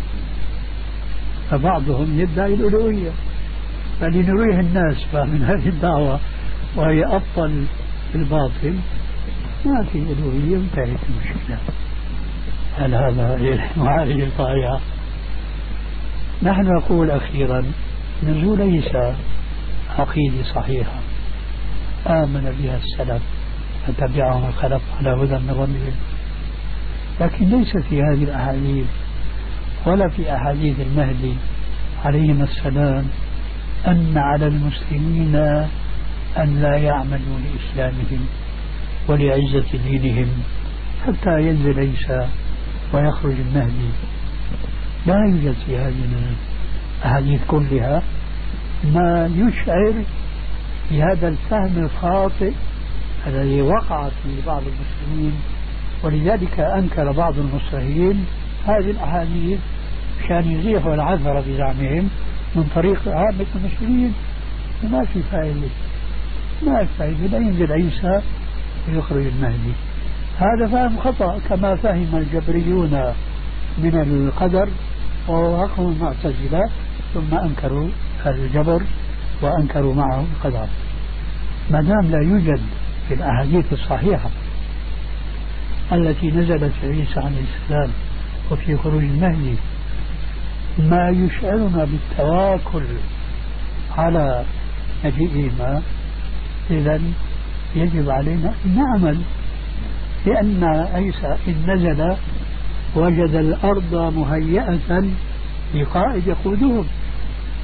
فبعضهم يدعي الألوهية. فلنريه الناس من هذه الدعوة وهي أبطل الباطل، ما في ألوهية، انتهت المشكلة. هل هذا معالج الطائعة؟ نحن نقول أخيرا نزول عيسى عقيدة صحيحة آمن بها السلف فتبعهم الخلف على هدى من ربهم، لكن ليس في هذه الأحاديث ولا في أحاديث المهدي عليهما السلام أن على المسلمين أن لا يعملوا لإسلامهم ولعزة دينهم حتى ينزل عيسى ويخرج المهدي. لا يوجد في هذه الأحاديث كلها ما يشعر بهذا الفهم الخاطئ الذي وقع في بعض المسلمين، ولذلك أنكر بعض المصريين هذه الأحاديث كان يزيحوا العذر بزعمهم من طريق عامة المسلمين. ما في فائدة، ما في فائدة، لا ينزل عيسى ويخرج المهدي. هذا فهم خطأ كما فهم الجبريون من القدر ووقعوا المعتزلة، ثم أنكروا الجبر وأنكروا معه القدر. ما دام لا يوجد في الأحاديث الصحيحة التي نزلت في عيسى عليه السلام وفي خروج المهدي ما يشعرنا بالتواكل على مجيئهما، إذن يجب علينا أن نعمل، لأن عيسى إن نزل وجد الأرض مهيئة لقائد يقودهم،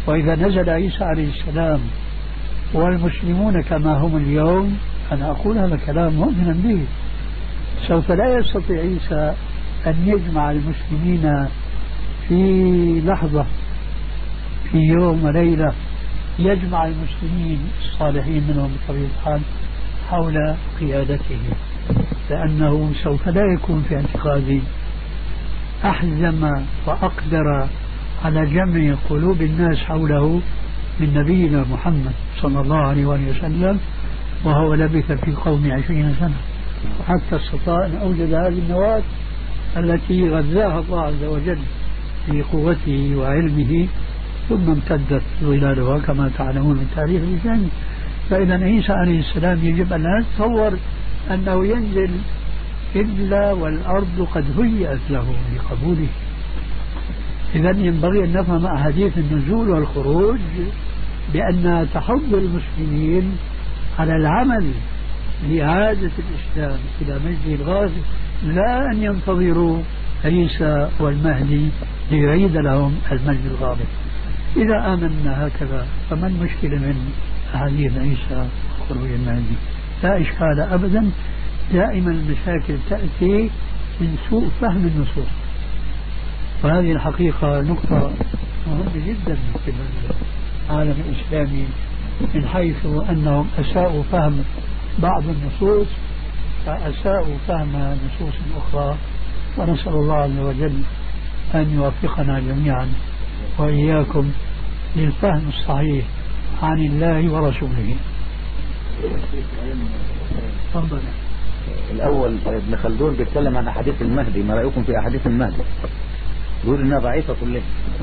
وإذا نزل عيسى عليه السلام والمسلمون كما هم اليوم، أنا أقول هذا كلام مؤمنا به، سوف لا يستطيع عيسى أن يجمع المسلمين في لحظة، في يوم وليلة، يجمع المسلمين الصالحين منهم بطبيعة الحال حول قيادته، لأنه سوف لا يكون في اعتقادي أحزم وأقدر على جمع قلوب الناس حوله من نبينا محمد صلى الله عليه وآله وسلم، وهو لبث في قوم 20 سنة حتى استطاع أن أوجد هذه النواة التي غذاها الله عز وجل بقوته وعلمه، ثم امتدت ظلالها كما تعلمون من تاريخ الإسلام. فإذا عيسى عليه السلام يجب أن لا نتصور أنه ينزل إلا والأرض قد هيأت له لقبوله. إذا ينبغي أن نفهم أحاديث النزول والخروج بأنها تحض المسلمين على العمل لإعادة الإسلام إلى مجده الغازي، لا أن ينتظروا عيسى والمهدي ليعيد لهم المجد الغابر. إذا آمنا هكذا فما المشكلة من أحاديث عيسى وخروج المهدي؟ لا إشكال أبدا. دائما المشاكل تأتي من سوء فهم النصوص، وهذه الحقيقة نقطة مهمة جدا في العالم الإسلامي، من حيث أنهم أساءوا فهم بعض النصوص فأساءوا فهم نصوص أخرى، ونسأل الله عز وجل أن يوفقنا جميعا وإياكم للفهم الصحيح عن الله ورسوله. تفضل. الأول ابن خلدون بيتكلم عن أحاديث المهدي، ما رأيكم في أحاديث المهدي؟ يقول إنها ضعيفة كلها.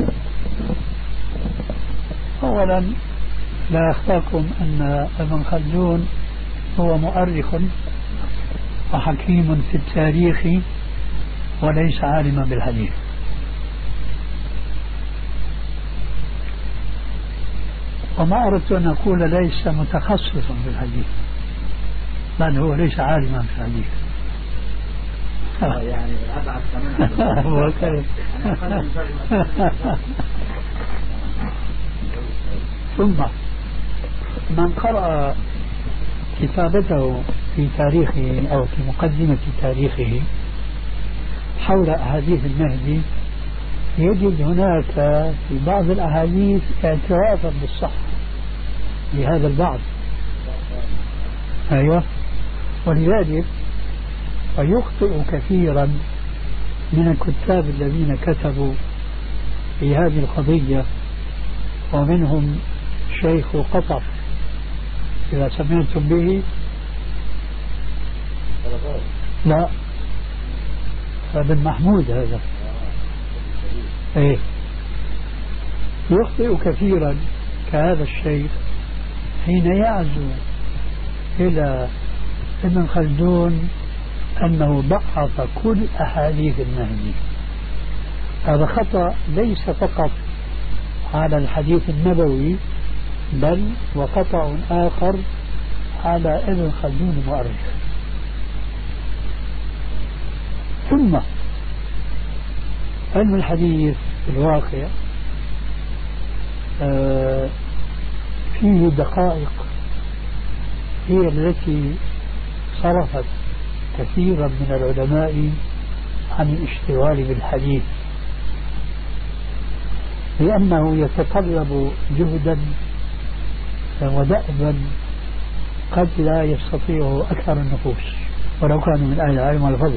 أولا لا أخفاكم أن ابن خلدون هو مؤرخ وحكيم في التاريخ وليس عالما بالحديث، وما أردت أن أقول ليس متخصصا بالحديث، بل هو ليس عالما بالحديث. يعني أبعد كمان. ثم من قرأ كتابته في تاريخه أو في مقدمة تاريخه حول أحاديث المهدي يجد هناك في بعض الأحاديث اعترافا بالصحة لهذا البعض. أيوة. ولذلك فيخطئ كثيرا من الكتاب الذين كتبوا في هذه القضية، ومنهم شيخ قطر إذا سمعتم به. لا، فابن محمود هذا. ايه، يخطئ كثيرا كهذا الشيخ حين يعزو إلى ابن خلدون أنه ضعف كل أحاديث المهدي. هذا خطأ ليس فقط على الحديث النبوي، بل وخطأ آخر على ابن خلدون المؤرخ. ثم علم الحديث في الواقع فيه دقائق هي التي صرفت كثيرا من العلماء عن الاشتغال بالحديث، لأنه يتطلب جهدا ودأبا قد لا يستطيعه أكثر النفوس ولو كانوا من أهل العلم والفضل.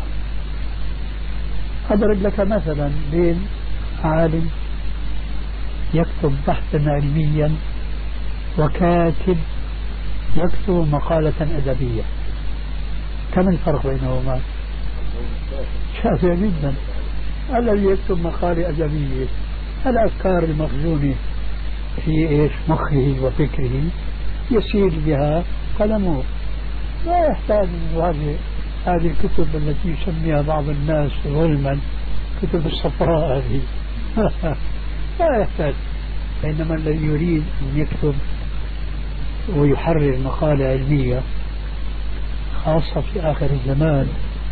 أضرب لك مثلا بين عالم يكتب بحثا علميا وكاتب يكتب مقالة أدبية، كم الفرق بينهما؟ شاسع جدا. الذي يكتب مقالة أدبية الأفكار المخزونة في مخه وفكره يسير بها قلمه، لا يحتاج هذه الكتب التي يسميها بعض الناس ظلما كتب الصفراء هذه لا يحتاج. بينما الذي يريد أن يكتب ويحرر مقالة علمية، خاصة في آخر الزمان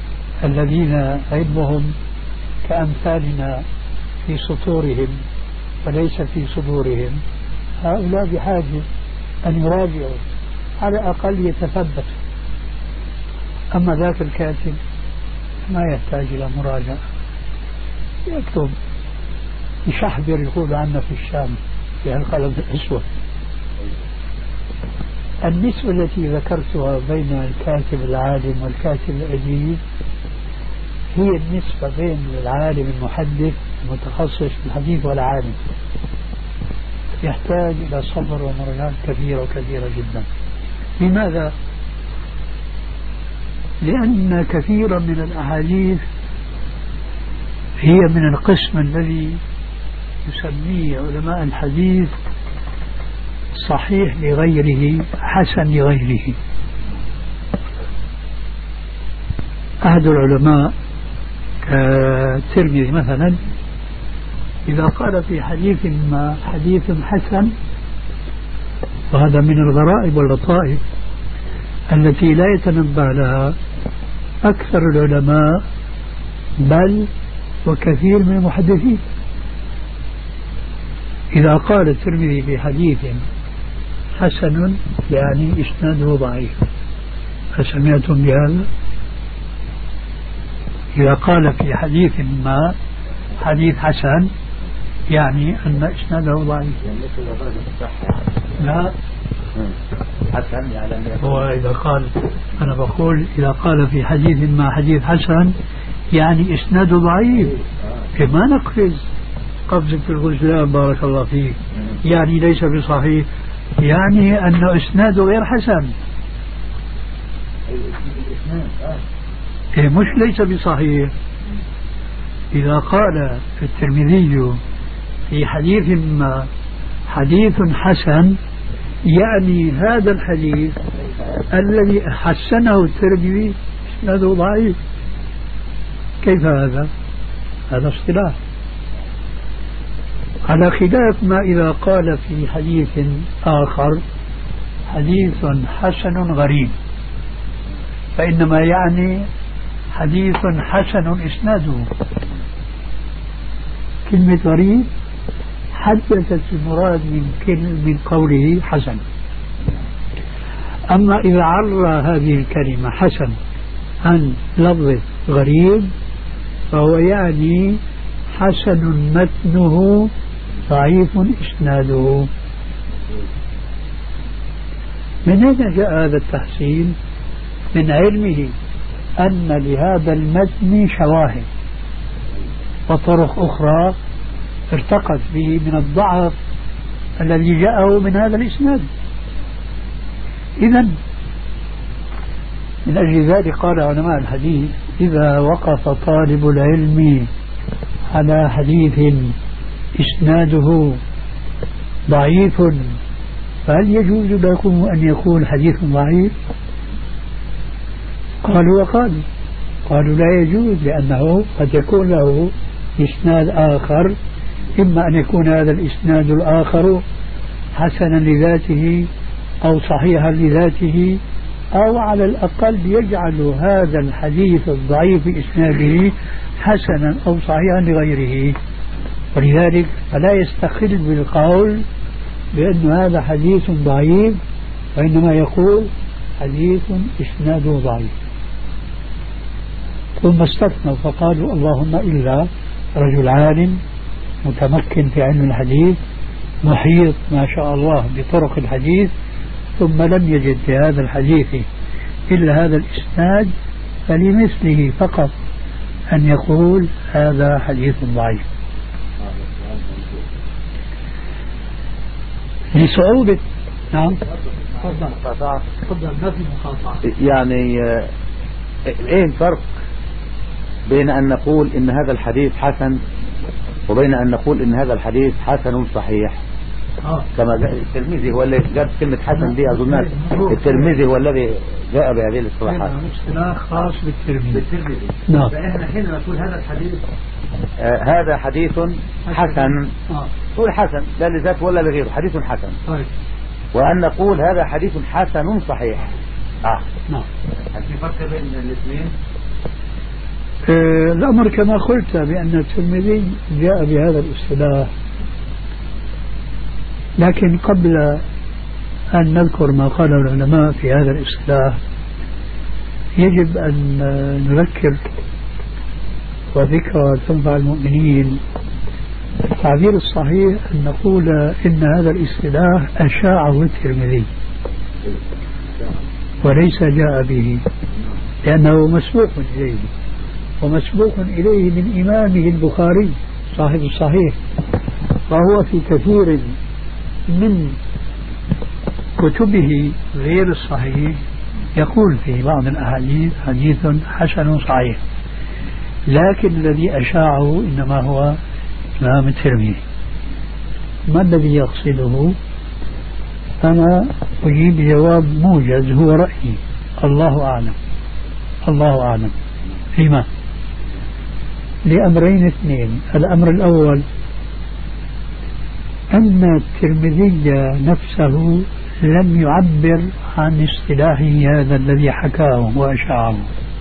الذين علمهم كأمثالنا في سطورهم وليس في صدورهم، هؤلاء بحاجة أن يراجعوا على الأقل يتثبتوا. أما ذاك الكاتب ما يحتاج إلى مراجعة، يكتب يشحبر يقول عنا في الشام في القلم الأسود. النسبة التي ذكرتها بين الكاتب العالم والكاتب الأديب هي النسبة بين العالم المحدث المتخصص في الحديث والعالم، يحتاج إلى صبر ومراجعات كثيرة وكثيرة جدا. لماذا؟ لأن كثيرا من الأحاديث هي من القسم الذي يسميه علماء الحديث صحيح لغيره حسن لغيره. أحد العلماء كالترمذي مثلا إذا قال في حديث ما حديث حسن، وهذا من الغرائب واللطائف التي لا يتنبه لها أكثر العلماء بل وكثير من المحدثين، إذا قال الترمذي في حديث حسن يعني إسناده ضعيف. فسمعتم بهذا؟ إذا قال في حديث ما حديث حسن يعني أن إسناده ضعيف. لا حسن يعني هو إذا قال، أنا بقول إذا قال في حديث ما حديث حسن يعني إسناده ضعيف، ما نقفز قفزة الغزلان بارك الله فيك، يعني ليس بصحيح، يعني أن إسناده غير حسن، مش ليس بصحيح. إذا قال الترمذي في حديث ما حديث حسن يعني هذا الحديث الذي حسنه الترمذي إسناده ضعيف. كيف هذا؟ هذا اصطلاح، على خلاف ما إذا قال في حديث آخر حديث حسن غريب، فإنما يعني حديث حسن إسناده. كلمة غريب حدثت المراد من قوله حسن. أما إذا عرى هذه الكلمة حسن عن لفظ غريب فهو يعني حسن متنه ضعيف إسناده. من أين جاء هذا التحسين؟ من علمه أن لهذا المتن شواهد وطرق أخرى ارتقت به من الضعف الذي جاءه من هذا الإسناد. إذن من أجل ذلك قال علماء الحديث إذا وقف طالب العلم على حديث إسناده ضعيف فهل يجوز لكم أن يكون حديث ضعيف؟ قالوا قالوا لا يجوز، لأنه قد يكون له إسناد آخر، إما أن يكون هذا الإسناد الآخر حسنا لذاته أو صحيحا لذاته، أو على الأقل يجعل هذا الحديث الضعيف إسناده حسنا أو صحيحا لغيره. ولذلك فلا يستقل بالقول بأن هذا حديث ضعيف، وإنما يقول حديث إسناده ضعيف. ثم استثنوا فقالوا اللهم إلا رجل عالم متمكن في علم الحديث محيط ما شاء الله بطرق الحديث ثم لم يجد في هذا الحديث إلا هذا الإسناد، فلمثله فقط أن يقول هذا حديث ضعيف. لصعوبة نعم تفضل ما في مقاطعة. يعني ايه الفرق بين ان نقول ان هذا الحديث حسن وبين ان نقول ان هذا الحديث حسن صحيح؟ كما جاء الترمذي هو الذي جاب كلمة حسن دي أظن الترمذي هو الذي جاء بهذه الاصطلاحات. اصطلاح خاص بالترمذي. نعم. فإحنا حين نقول هذا الحديث هذا حديث حسن نقول حسن لا لذات ولا لغيره، حديث حسن. طيب. وأن نقول هذا حديث حسن صحيح. نعم. هل في فرق بين الاثنين؟ الأمر كما قلت بأن الترمذي جاء بهذا الاصطلاح لكن قبل أن نذكر ما قاله العلماء في هذا الاصطلاح يجب أن نذكر وذكرى تنفع المؤمنين. التعبير الصحيح أن نقول إن هذا الاصطلاح أشاعه الترمذي وليس جاء به، لأنه مسبوق إليه، ومسبوق إليه من إمامه البخاري صاحب الصحيح، وهو في كثير من كتبه غير الصحيح يقول في بعض الأحاديث حديث حسن صحيح، لكن الذي أشاعه إنما هو الإمام الترمذي. ما الذي يقصده؟ أنا أجيب جواب موجز هو رأيي، الله أعلم. الله أعلم. لما؟ لأمرين اثنين. الأمر الأول أن الترمذي نفسه لم يعبر عن اصطلاحه هذا الذي حكاه وأشاعه.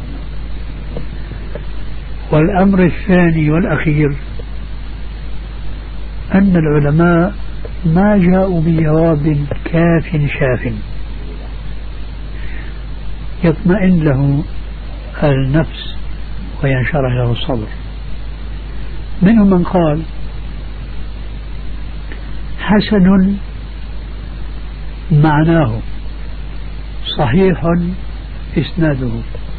والأمر الثاني والأخير أن العلماء ما جاءوا بجواب كاف شاف يطمئن له النفس وينشرح له الصدر. منهم من قال حسن معناه صحيح إسناده،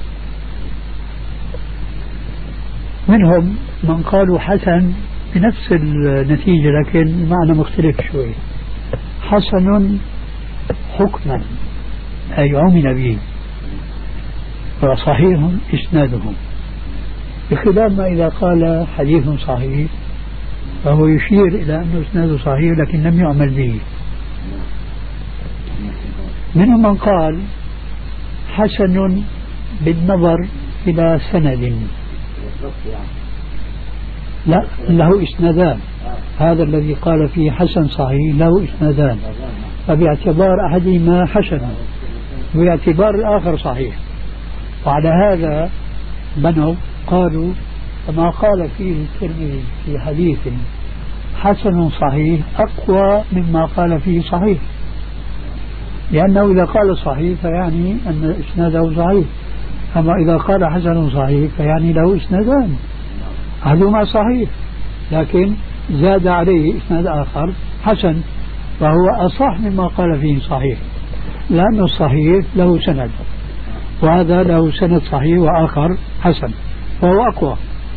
منهم من قالوا حسن بنفس النتيجة لكن المعنى مختلف شوي، حسن حكما أي عمل به، وصحيح إسناده، بخلاف ما إذا قال حديث صحيح فهو يشير إلى أنه إسناده صحيح لكن لم يعمل به. منهم من قال حسن بالنظر إلى سند، لا له إسنادان، هذا الذي قال فيه حسن صحيح له إسنادان، فباعتبار أحدهما حسن وباعتبار الآخر صحيح، وعلى هذا بنوا قالوا كما قال فيه الترمذي في حديث حسن صحيح أقوى مما قال فيه صحيح، لأنه إذا قال صحيح فيعني أن إسناده صحيح، أما إذا قال حسن صحيح فيعني له إسنادان، أحدهما صحيح لكن زاد عليه إسناد آخر حسن، فهو أصح مما قال فيه صحيح، لأن الصحيح له سند وهذا له سند صحيح وآخر حسن فهو أقوى.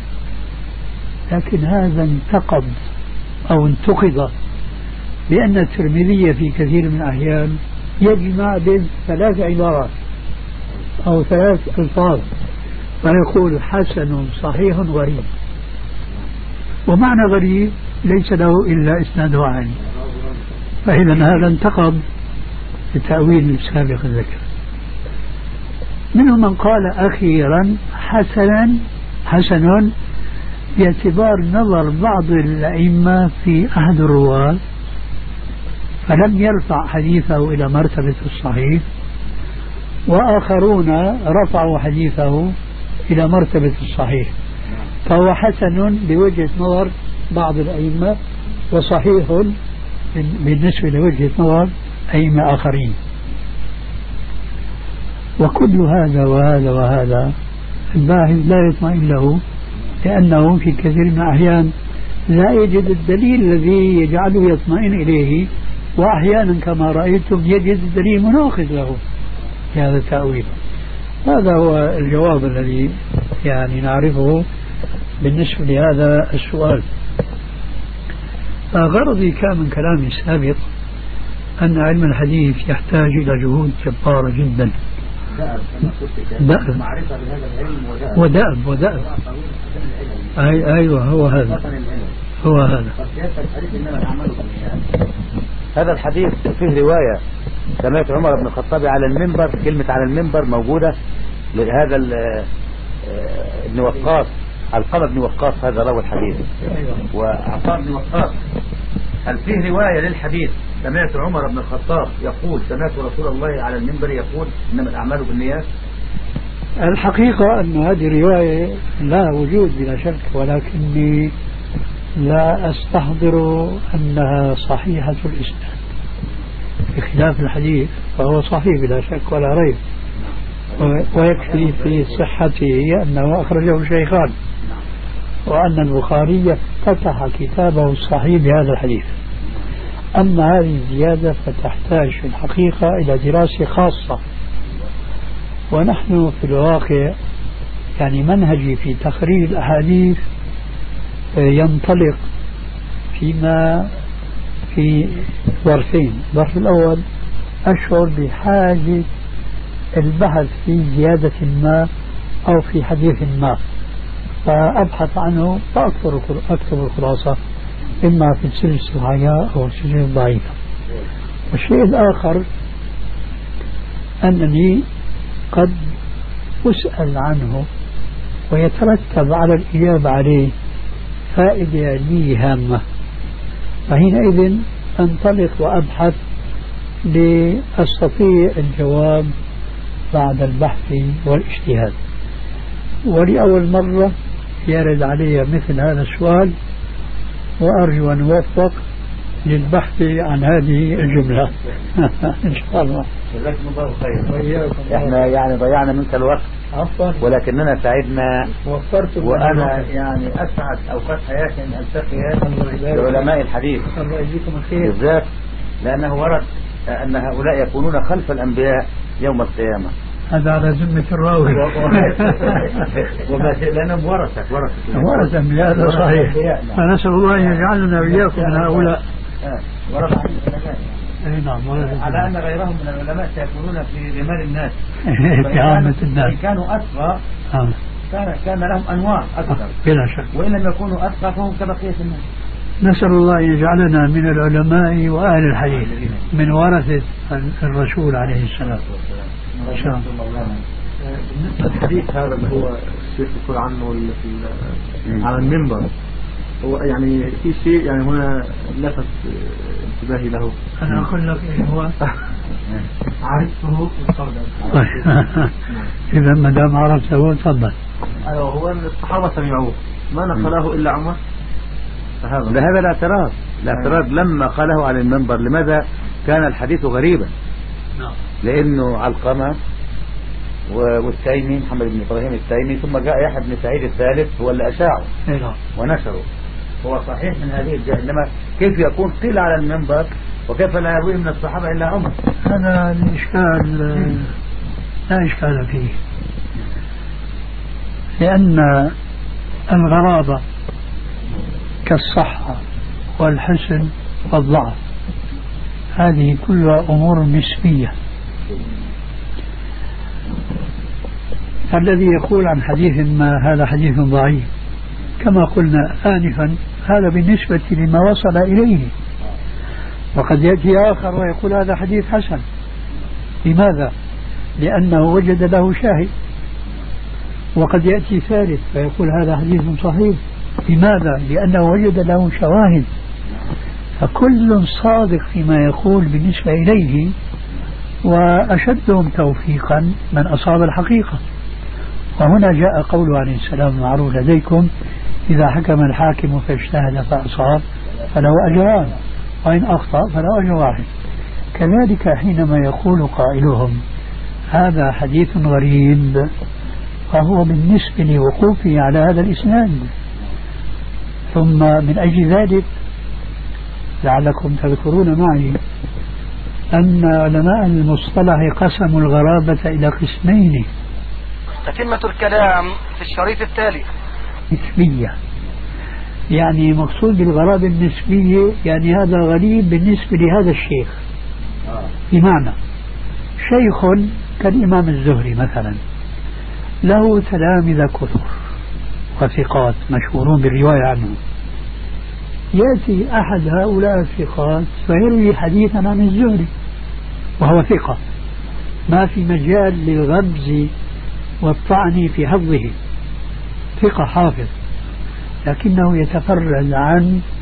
لكن هذا انتقد أو انتقد بأن الترمذي في كثير من الأحيان يجمع بين ثلاث عبارات أو ثلاث ألفاظ فيقول حسن صحيح غريب، ومعنى غريب ليس له إلا إسناد عالي، فإذا هذا انتقد التأويل السابق الذكر. منهم من قال أخيرا حسن باعتبار نظر بعض الأئمة في أحد الرواة فلم يرفع حديثه إلى مرتبة الصحيح، وآخرون رفعوا حديثه إلى مرتبة الصحيح، فهو حسن بوجهة نظر بعض الأئمة وصحيح بالنسبة لوجهة نظر أئمة آخرين. وكل هذا وهذا وهذا الباحث لا يطمئن له، لأنه في كثير من الأحيان لا يجد الدليل الذي يجعله يطمئن إليه، وأحيانا كما رأيتم يجد الدليل مناقض له في هذا التأويل. هذا هو الجواب الذي يعني نعرفه بالنسبة لهذا السؤال. غرضي كان من كلامي السابق أن علم الحديث يحتاج إلى جهود جبارة جدا، دأب ودأب أيوة هو هذا هذا الحديث فيه رواية سمعت عمر بن الخطاب على المنبر، كلمة على المنبر موجودة لهذا ابن وقاص، علقمة بن وقاص هذا روى الحديث، وعطاء بن وقاص. هل فيه رواية للحديث سمعت عمر بن الخطاب يقول سمعت رسول الله على المنبر يقول إنما الأعمال بالنيات؟ الحقيقة أن هذه الرواية لا وجود بلا شك، ولكني لا أستحضر أنها صحيحة الإسناد، بخلاف الحديث فهو صحيح بلا شك ولا ريب، ويكفي في صحته أنه أخرجه الشيخان، وأن البخاري افتتح كتابه الصحيح بهذا الحديث. أما هذه الزيادة فتحتاج في الحقيقة إلى دراسة خاصة، ونحن في الواقع يعني منهجي في تخريج الأحاديث ينطلق فيما في ظرفين. الظرف الأول أشعر بحاجة البحث في زيادة ما أو في حديث ما، فأبحث عنه فأكتب الخلاصة إما في السلسلة الصحيحة أو السلسلة الضعيفة. والشيء الآخر أنني قد أسأل عنه ويترتب على الإجابة عليه فائدة لي هامة، فحينئذ أنطلق وأبحث لأستطيع الجواب بعد البحث والاجتهاد. ولأول مرة يرد علي مثل هذا السؤال، وأرجو أن أوفق للبحث عن هذه الجملة إن شاء الله. جزاكم الله خير. احنا يعني ضيعنا منك الوقت عفوا، ولكننا سعدنا وفرت، وأنا يعني أسعد أوقات حياتي أن ألتقي بعلماء الحديث. الله يجزيكم الخير. بالذات لأنه ورد أن هؤلاء يكونون خلف الأنبياء يوم القيامة. هذا على ذمة الراوي. لأنهم ورثة هذا صحيح. فنسأل الله أن يجعلنا وإياكم من هؤلاء. ورثة عن العلماء. اي نعم، على أن غيرهم من العلماء سيكونون في رمال الناس. في عامة الناس. إن كانوا أتقى كان لهم أنواع أكثر بلا شك، وإن لم يكونوا أتقى فهم كبقية الناس. نسأل الله أن يجعلنا من العلماء وأهل الحديث من ورثة الرسول عليه السلام إن شاء الله. بالنسبة للحديث هذا اللي هو الشيخ يقول عنه على المنبر، هو يعني في شيء يعني هنا لفت انتباهي له. أنا أقول لك إيه هو. عرفته إذا ما دام عرفته تفضل. أيوه، هو الصحابة سمعوه ما نقله إلا عمر، هذا الاعتراض لما قاله على المنبر. لماذا كان الحديث غريبا؟ لأنه علقمة والتيمي محمد بن إبراهيم التيمي، ثم جاء يحيى بن سعيد الثالث هو اللي أشاعه ونشره. هو صحيح من هذه الجهة، إنما كيف يكون قيل على المنبر وكيف لا يروي من الصحابة إلا عمر؟ هذا الإشكال لا إشكال فيه، لأن الغرابة كالصحة والحسن والضعف هذه كلها أمور نسبية. الذي يقول عن حديث ما هذا حديث ضعيف كما قلنا آنفا هذا بالنسبة لما وصل إليه، وقد يأتي آخر ويقول هذا حديث حسن. لماذا؟ لأنه وجد له شاهد. وقد يأتي ثالث فيقول هذا حديث صحيح. لماذا؟ لأنه وجد له شواهد. فكل صادق فيما يقول بالنسبة إليه، وأشدهم توفيقا من أصاب الحقيقة. وهنا جاء قوله عليه السلام معروف لديكم إذا حكم الحاكم فاجتهد فأصاب فله أجران وإن أخطأ فله أجر واحد. كذلك حينما يقول قائلهم هذا حديث غريب فهو بالنسبة لوقوفه على هذا الإسناد. ثم من أجل ذلك لعلكم تذكرون معي أن علماء المصطلح قسموا الغرابة إلى قسمين. تتمة الكلام في الشريط التالي. نسبية، يعني مقصود بالغرابة النسبية يعني هذا غريب بالنسبة لهذا الشيخ. بمعنى شيخ كالإمام الزهري مثلا له تلامذة كثر وثقات مشهورون بالرواية عنه، يأتي أحد هؤلاء الثقات فيروي حديثا عن الزهري وهو ثقة، ما في مجال للغبز والطعن في حفظه، ثقة حافظ، لكنه يتفرد عن